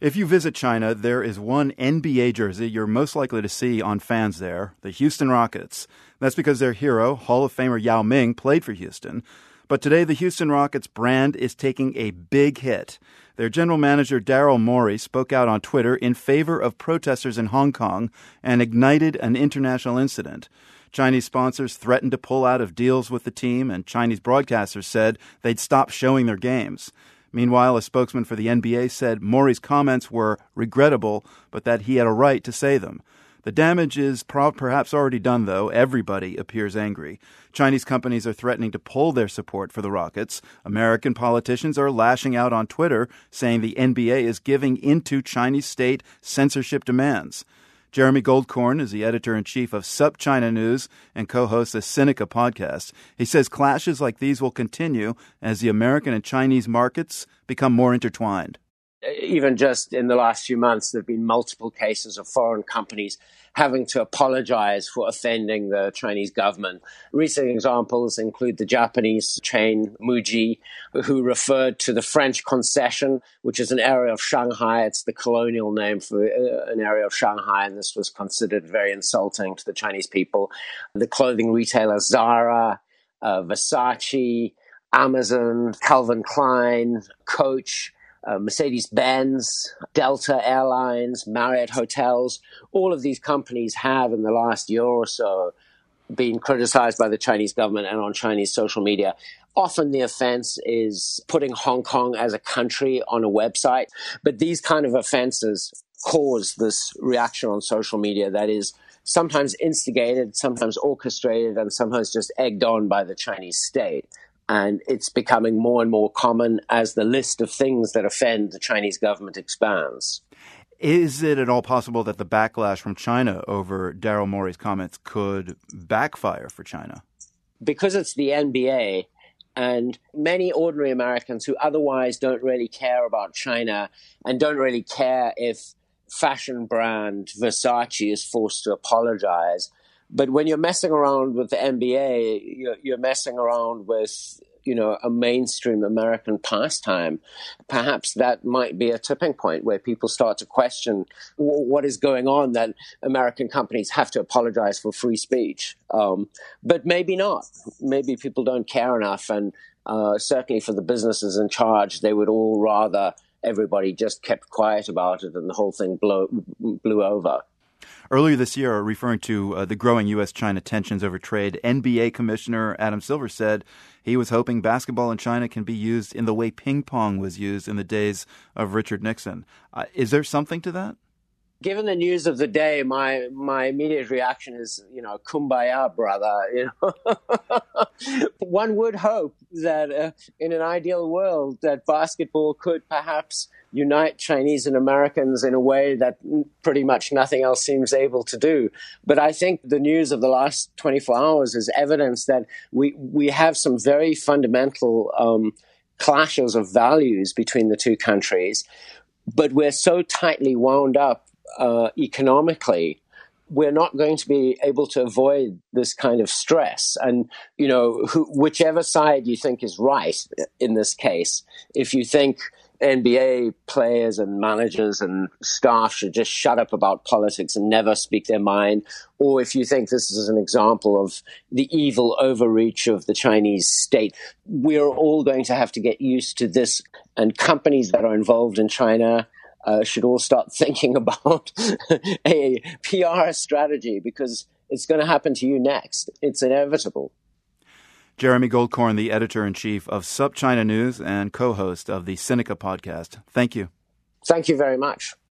If you visit China, there is one NBA jersey you're most likely to see on fans there, the Houston Rockets. That's because their hero, Hall of Famer Yao Ming, played for Houston. But today, the Houston Rockets brand is taking a big hit. Their general manager, Daryl Morey, spoke out on Twitter in favor of protesters in Hong Kong and ignited an international incident. Chinese sponsors threatened to pull out of deals with the team, and Chinese broadcasters said they'd stop showing their games. Meanwhile, a spokesman for the NBA said Morey's comments were regrettable, but that he had a right to say them. The damage is perhaps already done, though. Everybody appears angry. Chinese companies are threatening to pull their support for the Rockets. American politicians are lashing out on Twitter, saying the NBA is giving into Chinese state censorship demands. Jeremy Goldkorn is the editor-in-chief of SupChina News and co-hosts the Sinica podcast. He says clashes like these will continue as the American and Chinese markets become more intertwined. Even just in the last few months, there have been multiple cases of foreign companies having to apologize for offending the Chinese government. Recent examples include the Japanese chain Muji, who referred to the French concession, which is an area of Shanghai. It's the colonial name for an area of Shanghai, and this was considered very insulting to the Chinese people. The clothing retailer Zara, Versace, Amazon, Calvin Klein, Coach, Mercedes-Benz, Delta Airlines, Marriott Hotels, all of these companies have in the last year or so been criticized by the Chinese government and on Chinese social media. Often the offense is putting Hong Kong as a country on a website, but these kind of offenses cause this reaction on social media that is sometimes instigated, sometimes orchestrated, and sometimes just egged on by the Chinese state. And it's becoming more and more common as the list of things that offend the Chinese government expands. Is it at all possible that the backlash from China over Daryl Morey's comments could backfire for China? Because it's the NBA, and many ordinary Americans who otherwise don't really care about China and don't really care if fashion brand Versace is forced to apologize. But when you're messing around with the NBA, you're messing around with, a mainstream American pastime. Perhaps that might be a tipping point where people start to question what is going on, that American companies have to apologize for free speech. But maybe not. Maybe people don't care enough. And certainly for the businesses in charge, they would all rather everybody just kept quiet about it and the whole thing blew over. Earlier this year, referring to the growing U.S.-China tensions over trade, NBA Commissioner Adam Silver said he was hoping basketball in China can be used in the way ping pong was used in the days of Richard Nixon. Is there something to that? Given the news of the day, my immediate reaction is, kumbaya, brother. One would hope that in an ideal world that basketball could perhaps unite Chinese and Americans in a way that pretty much nothing else seems able to do. But I think the news of the last 24 hours is evidence that we have some very fundamental clashes of values between the two countries, but we're so tightly wound up economically, we're not going to be able to avoid this kind of stress. And, whichever side you think is right in this case, if you think NBA players and managers and staff should just shut up about politics and never speak their mind, or if you think this is an example of the evil overreach of the Chinese state, we're all going to have to get used to this. And companies that are involved in China should all start thinking about a PR strategy, because it's going to happen to you next. It's inevitable. Jeremy Goldkorn, the editor-in-chief of SupChina News and co-host of the Sinica podcast. Thank you. Thank you very much.